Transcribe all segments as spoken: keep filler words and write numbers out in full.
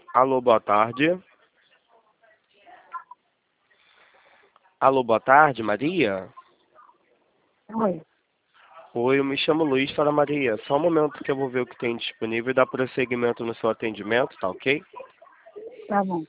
Alô, boa tarde. Alô, boa tarde, Maria. Oi, Oi, eu me chamo Luiz, fala Maria. Só um momento que eu vou ver o que tem disponível e dar prosseguimento no seu atendimento, tá ok? tá bom.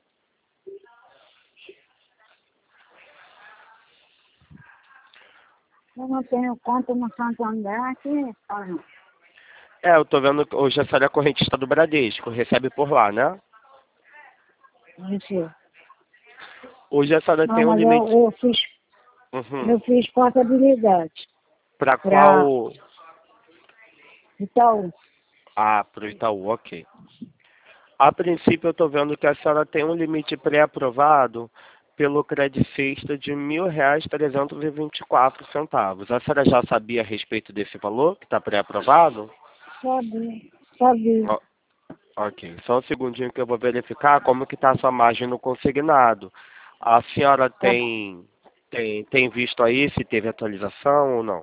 Eu não tenho conta no Santander aqui, ah, não. É, eu tô vendo que hoje a senhora é correntista do Bradesco, recebe por lá, né? Mentira. Hoje a senhora Não, tem um mas eu, limite. eu fiz, Uhum. eu fiz portabilidade Pra para qual? Itaú. Ah, pro Itaú, ok. A princípio eu tô vendo que a senhora tem um limite pré-aprovado pelo Credit Sexta de mil reais trezentos e vinte e quatro centavos. A senhora já sabia a respeito desse valor que está pré-aprovado? Sabia, sabia. Ó, ok, só um segundinho que eu vou verificar como que está a sua margem no consignado. A senhora Tá bom. tem, tem, tem visto aí se teve atualização ou não?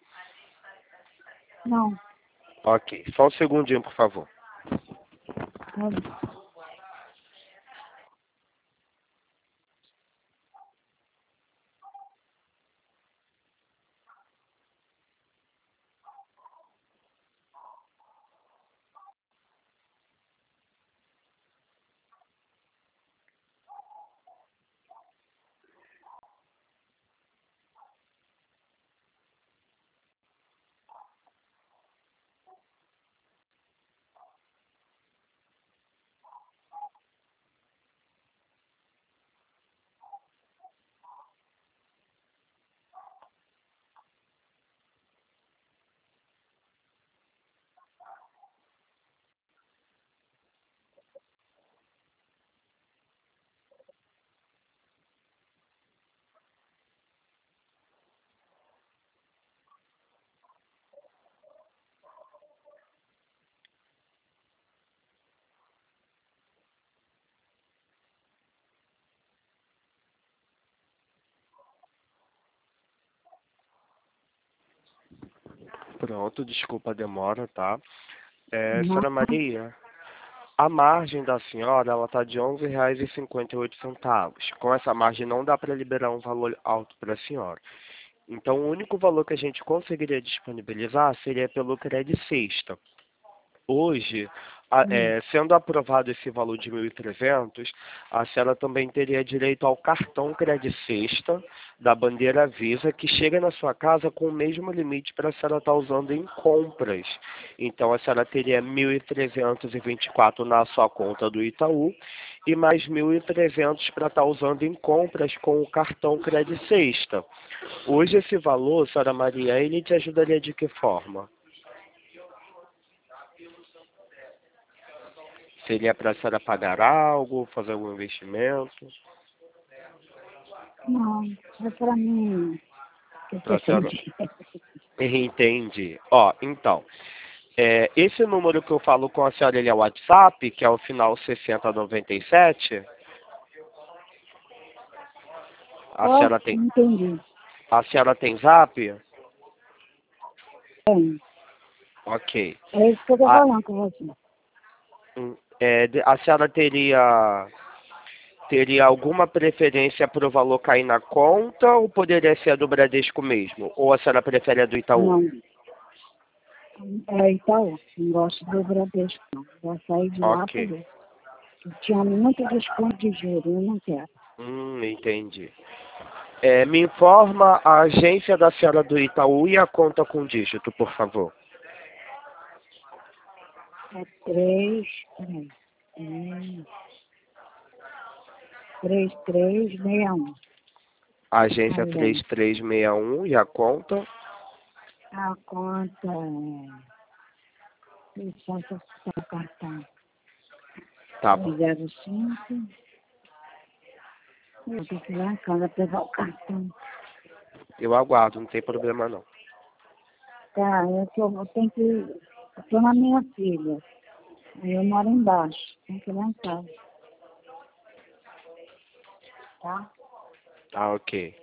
Não, Ok, só um segundinho, por favor. tá bom. Pronto, desculpa a demora, tá? É, Não, senhora Maria, a margem da senhora, ela está de onze reais e cinquenta e oito centavos. Com essa margem não dá para liberar um valor alto para a senhora. Então, o único valor que a gente conseguiria disponibilizar seria pelo Credit Sexta. Hoje, a- hum, é, sendo aprovado esse valor de mil e trezentos, a senhora também teria direito ao cartão Credit Sexta da bandeira Visa, que chega na sua casa com o mesmo limite para a senhora estar usando em compras. Então, a senhora teria mil trezentos e vinte e quatro na sua conta do Itaú e mais mil e trezentos para estar usando em compras com o cartão Credit Sexta. Hoje, esse valor, senhora Maria, ele te ajudaria de que forma? Seria para a senhora pagar algo, fazer algum investimento? não, é para mim que eu Para a senhora. pretendi. Entendi. Ó, então, é, esse número que eu falo com a senhora, ele é o WhatsApp, que é o final sessenta noventa e sete. A Ó, senhora tem, não entendi. a senhora tem Zap? Tem. Ok. É isso que eu tô A, falando com você. hum, é, de- a senhora teria, teria alguma preferência para o valor cair na conta ou poderia ser a do Bradesco mesmo? Ou a senhora prefere a do Itaú? Não, é Itaú. Não gosto do Bradesco, não. Já saí de lá Ok. por isso. Tinha muito desconto de juros, eu não quero. Hum, entendi. É, me informa a agência da senhora do Itaú e a conta com dígito, por favor. É três, peraí, três, três, três, seis, um. Agência três Aliás, três seis um e a conta. a conta é... Deixa eu só o cartão. Tá bom. dois zero cinco. Eu tenho que ir lá em casa pegar o cartão. Eu aguardo, não tem problema não. Tá, eu, tô, eu tenho que... Eu tô na minha filha. Aí eu moro embaixo. Tem que ir lá em casa, tá? Tá ok.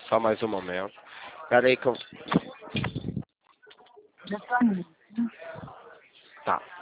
Só mais um momento. Espera aí que eu... Já tô indo. Tá.